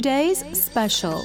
today's special.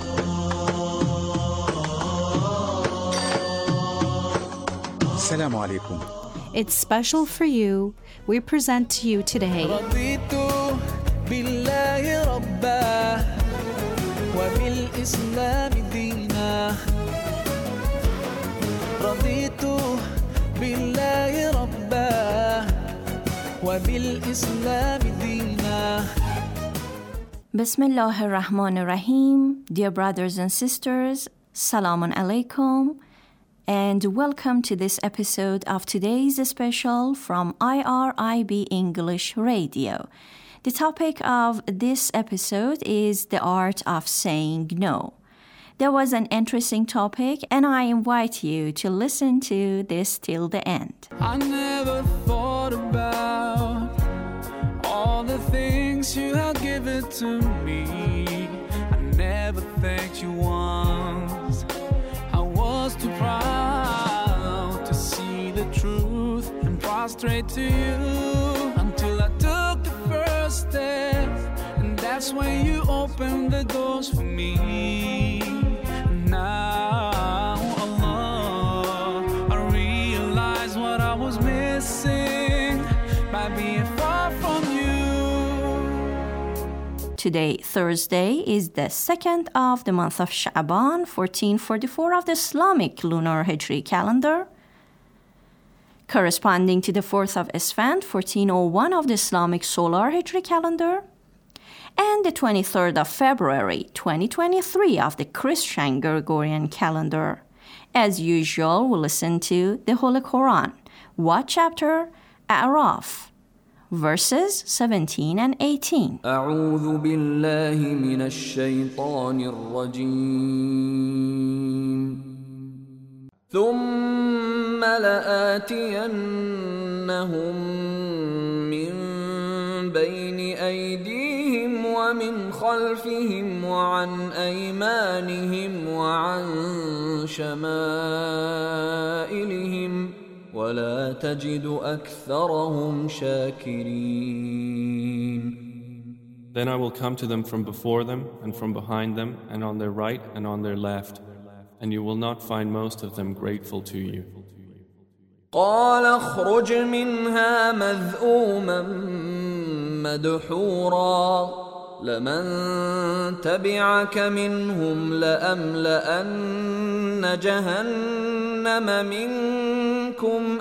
Assalamu alaikum. It's special for you. We present to you today رضيت بالله ربا وبالإسلام دينا رضيت بالله ربا وبالإسلام دينا. Bismillah ar-Rahman ar-Rahim. Dear brothers and sisters, Salamun alaikum, and welcome to this episode of today's special from IRIB English Radio. The topic of this episode is the art of saying no. There was an interesting topic, and I invite you to listen to this till the end. I never thought about all the things you have given to me. I never thanked you once. I was too proud to see the truth and prostrate to you until I took the first step, and that's when you opened the doors for me. Now, Allah, I realize what I was missing by being far from you. Today, Thursday, is the 2nd of the month of Sha'ban, 1444 of the Islamic lunar Hijri calendar, corresponding to the 4th of Esfand, 1401 of the Islamic solar Hijri calendar, and the 23rd of February, 2023 of the Christian Gregorian calendar. As usual, we'll listen to the Holy Quran. What chapter? A'raf. Verses 17 and 18. أعوذ بالله من الشيطان الرجيم ثم لآتينهم من بين أيديهم ومن خلفهم وعن أيمانهم وعن شمائلهم ولا تجد أكثرهم شاكرين. Then I will come to them from before them and from behind them and on their right and on their left, and you will not find most of them grateful to you. قال اخرج منها مذءوما مدحورا لمن تبعك منهم لأملأن جهنم منكم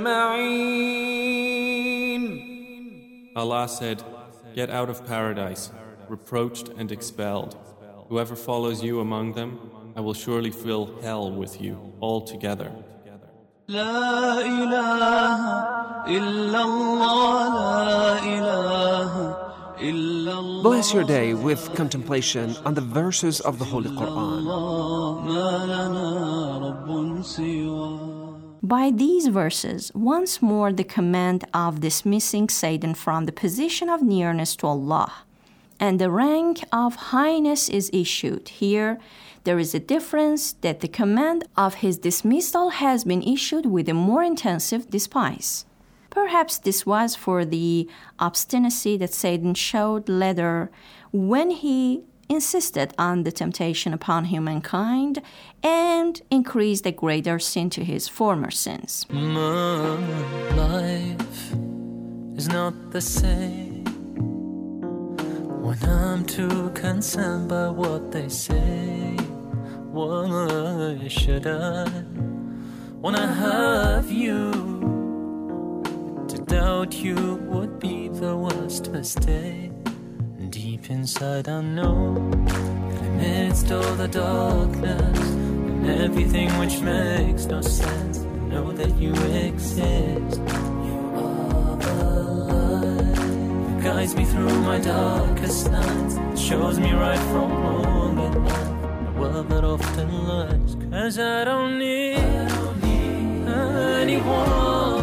أجمعين. Allah said, "Get out of paradise, reproached and expelled. Whoever follows you among them, I will surely fill hell with you altogether." لا إله إلا الله لا إله إلا الله. Bless your day with contemplation on the verses of the Holy Quran. ما لنا رب سواه. By these verses, once more the command of dismissing Satan from the position of nearness to Allah and the rank of highness is issued. Here, there is a difference that the command of his dismissal has been issued with a more intensive despise. Perhaps this was for the obstinacy that Satan showed later when he insisted on the temptation upon humankind and increased a greater sin to his former sins. My life is not the same when I'm too concerned by what they say. Why should I, when I have you, to doubt you would be the worst mistake. Deep inside I know that amidst all the darkness and everything which makes no sense, I know that you exist. You are the light that guides me through my darkest nights, shows me right from wrong at night. A world that often lies, 'cause I don't need anyone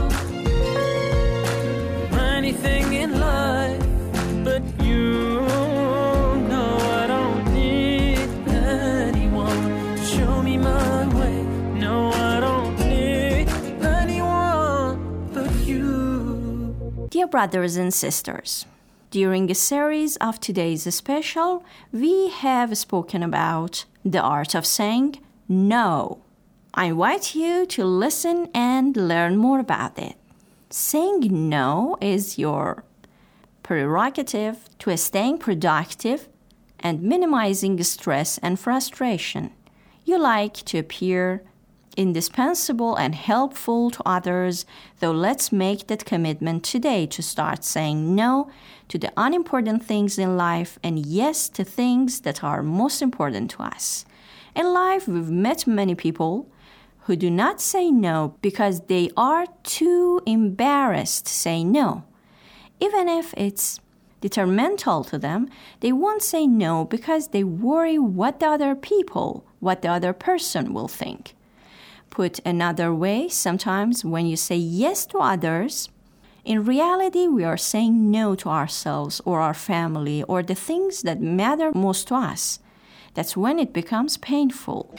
or anything in life but you. No, I don't need anyone to show me my way. No, I don't need anyone but you. Dear brothers and sisters, During a series of today's special, we have spoken about the art of saying no. I invite you to listen and learn more about it. Saying no is your prerogative to staying productive and minimizing stress and frustration. You like to appear indispensable and helpful to others, though let's make that commitment today to start saying no to the unimportant things in life and yes to things that are most important to us. In life, we've met many people who do not say no because they are too embarrassed to say no. Even if it's detrimental to them, they won't say no because they worry what the other person will think. Put another way, sometimes when you say yes to others, in reality we are saying no to ourselves or our family or the things that matter most to us. That's when it becomes painful.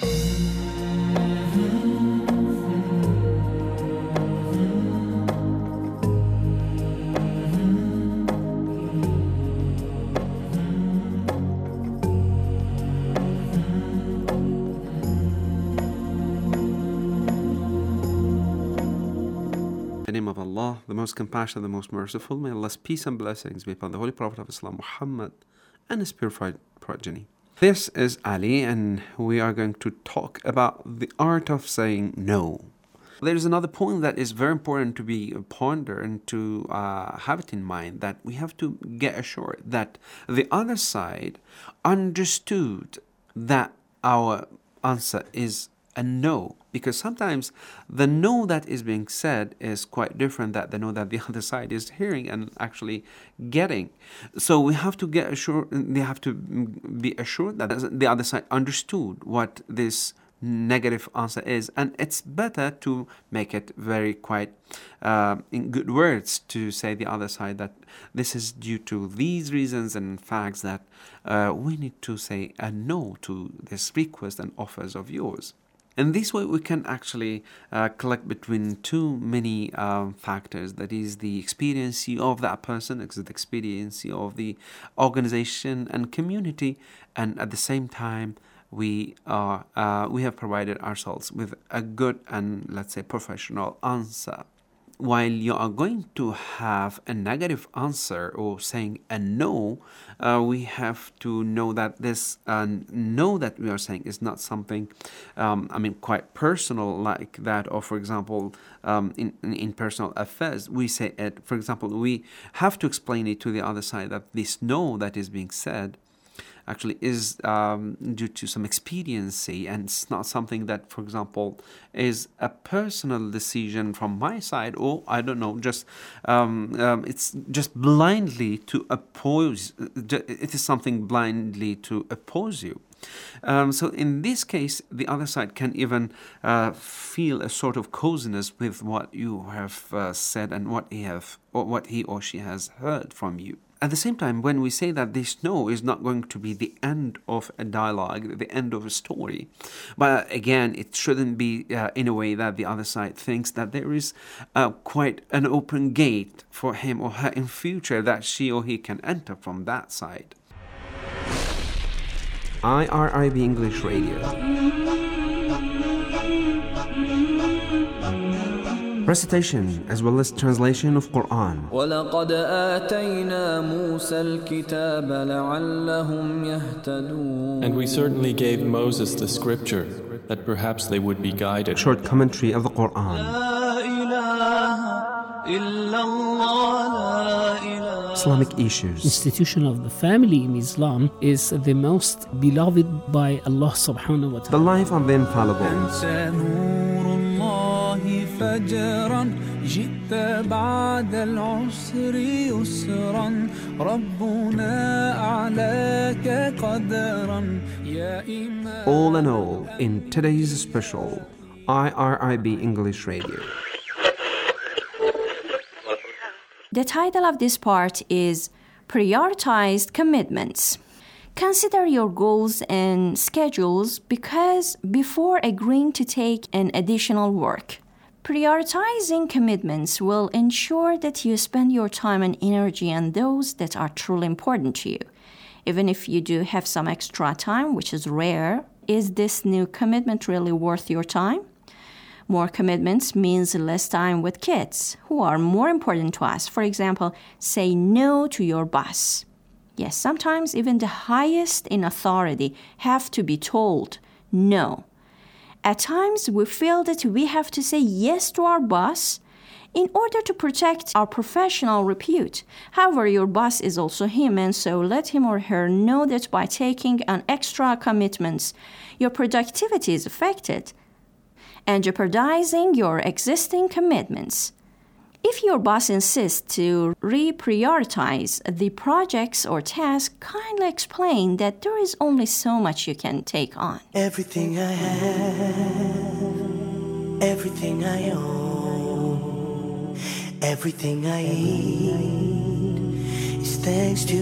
In the name of Allah, the most compassionate, the most merciful, may Allah's peace and blessings be upon the Holy Prophet of Islam, Muhammad, and his purified progeny. This is Ali, and we are going to talk about the art of saying no. There is another point that is very important to be pondered and to have it in mind, that we have to get assured that the other side understood that our answer is a no, because sometimes the no that is being said is quite different than the no that the other side is hearing and actually getting. So we have to get assured, they have to be assured that the other side understood what this negative answer is, and it's better to make it very quite in good words to say the other side that this is due to these reasons and facts that we need to say a no to this request and offers of yours. In this way, we can actually collect between too many factors. That is the experience of that person, the experience of the organization and community, and at the same time, we have provided ourselves with a good and, let's say, professional answer. While you are going to have a negative answer or saying a no, we have to know that this no that we are saying is not something, quite personal like that. Or, for example, in personal affairs, we say it. For example, we have to explain it to the other side that this no that is being said actually is due to some expediency, and it's not something that, for example, is a personal decision from my side, or I don't know, just it's just blindly to oppose. It is something blindly to oppose you. So in this case, the other side can even feel a sort of coziness with what you have said and what he or she has heard from you. At the same time, when we say that this no is not going to be the end of a dialogue, the end of a story, but again, it shouldn't be in a way that the other side thinks that there is quite an open gate for him or her in future that she or he can enter from that side. IRIB English Radio. Recitation as well as translation of Quran. وَلَقَدْ آتَيْنَا مُوسَى الْكِتَابَ لَعَلَّهُمْ يَهْتَدُونَ. And we certainly gave Moses the scripture, that perhaps they would be guided. Short commentary of the Quran. Islamic issues. Institution of the family in Islam is the most beloved by Allah subhanahu wa ta'ala. The life of the infallible. فجرا جئت بعد العسر يسرا ربنا أعلاك قدرا يا إمام. All in all, in today's special IRIB English Radio. The title of this part is Prioritized Commitments. Consider your goals and schedules because before agreeing to take an additional work, Prioritizing commitments will ensure that you spend your time and energy on those that are truly important to you. Even if you do have some extra time, which is rare, is this new commitment really worth your time? More commitments means less time with kids who are more important to us. For example, say no to your boss. Yes, sometimes even the highest in authority have to be told no. At times, we feel that we have to say yes to our boss in order to protect our professional repute. However, your boss is also human, so let him or her know that by taking on extra commitments, your productivity is affected and jeopardizing your existing commitments. If your boss insists to reprioritize the projects or tasks, kindly explain that there is only so much you can take on. Everything I have, everything I own, everything I eat is thanks to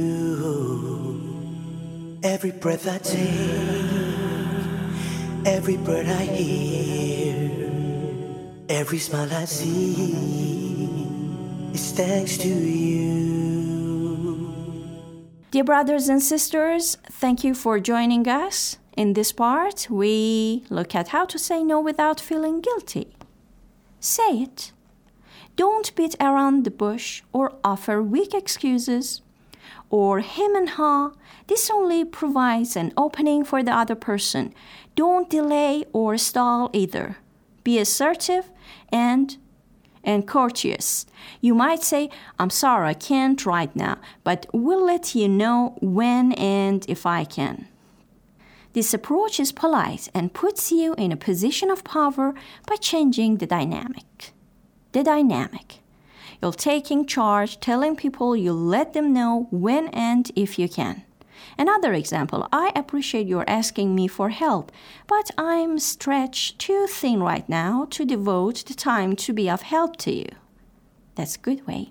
you. Every breath I take, every bird I hear, every smile I see is thanks to you. Dear brothers and sisters, thank you for joining us. In this part, we look at how to say no without feeling guilty. Say it. Don't beat around the bush or offer weak excuses or hem and haw. This only provides an opening for the other person. Don't delay or stall either. Be assertive and courteous. You might say, I'm sorry, I can't right now, but we'll let you know when and if I can. This approach is polite and puts you in a position of power by changing the dynamic. You're taking charge, telling people you'll let them know when and if you can. Another example, I appreciate your asking me for help, but I'm stretched too thin right now to devote the time to be of help to you. That's a good way.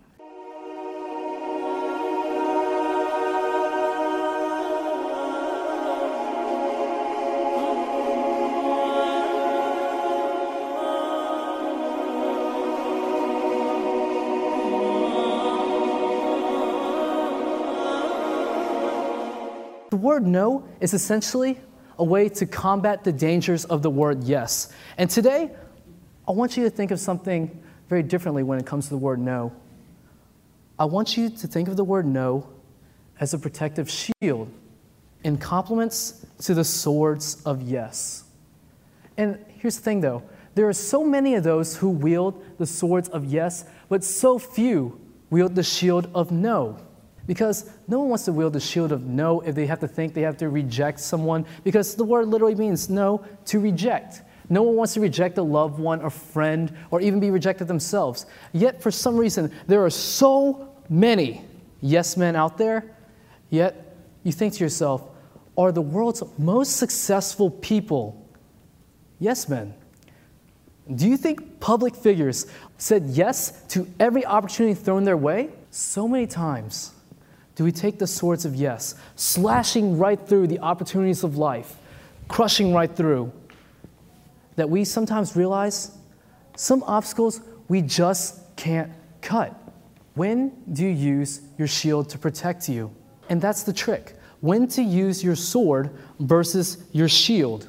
The word no is essentially a way to combat the dangers of the word yes. And today, I want you to think of something very differently when it comes to the word no. I want you to think of the word no as a protective shield in compliments to the swords of yes. And here's the thing though, there are so many of those who wield the swords of yes, but so few wield the shield of no. Because no one wants to wield the shield of no if they have to think they have to reject someone, because the word literally means no, to reject. No one wants to reject a loved one or friend or even be rejected themselves. Yet for some reason, there are so many yes men out there, yet you think to yourself, are the world's most successful people yes men? Do you think public figures said yes to every opportunity thrown their way? So many times do we take the swords of yes, slashing right through the opportunities of life, crushing right through, that we sometimes realize some obstacles we just can't cut. When do you use your shield to protect you? And that's the trick. When to use your sword versus your shield.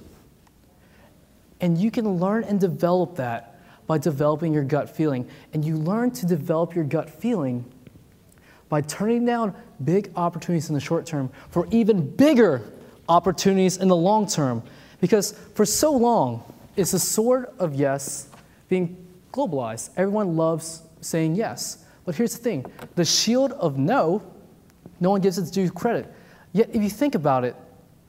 And you can learn and develop that by developing your gut feeling. And you learn to develop your gut feeling by turning down big opportunities in the short term for even bigger opportunities in the long term. Because for so long, it's the sword of yes being globalized. Everyone loves saying yes. But here's the thing, the shield of no, no one gives it due credit. Yet if you think about it,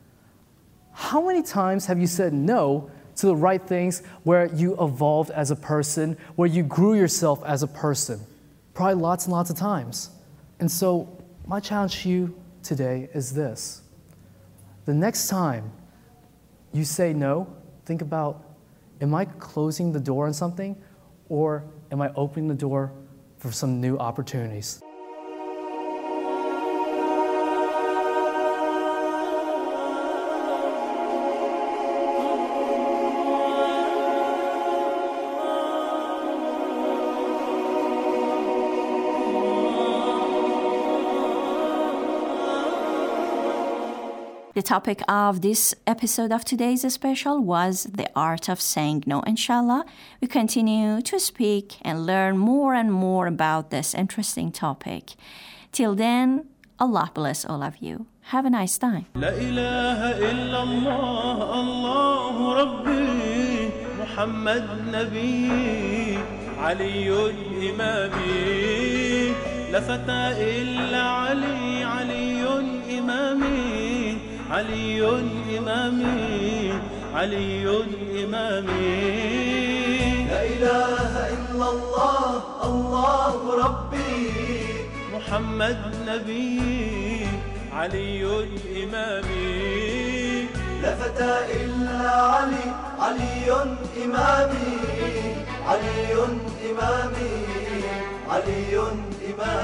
how many times have you said no to the right things where you evolved as a person, where you grew yourself as a person? Probably lots and lots of times. And so my challenge to you today is this. The next time you say no, think about, am I closing the door on something, or am I opening the door for some new opportunities? The topic of this episode of today's special was the art of saying no. Inshallah, we continue to speak and learn more and more about this interesting topic. Till then, Allah bless all of you. Have a nice time. لا إله إلا الله الله ربي محمد نبي علي إمامي لا فتى إلا علي علي إمامي علي إمامي علي إمامي لا إله إلا الله الله ربي محمد نبي علي إمامي لا فتى إلا علي علي إمامي علي إمامي علي إمامي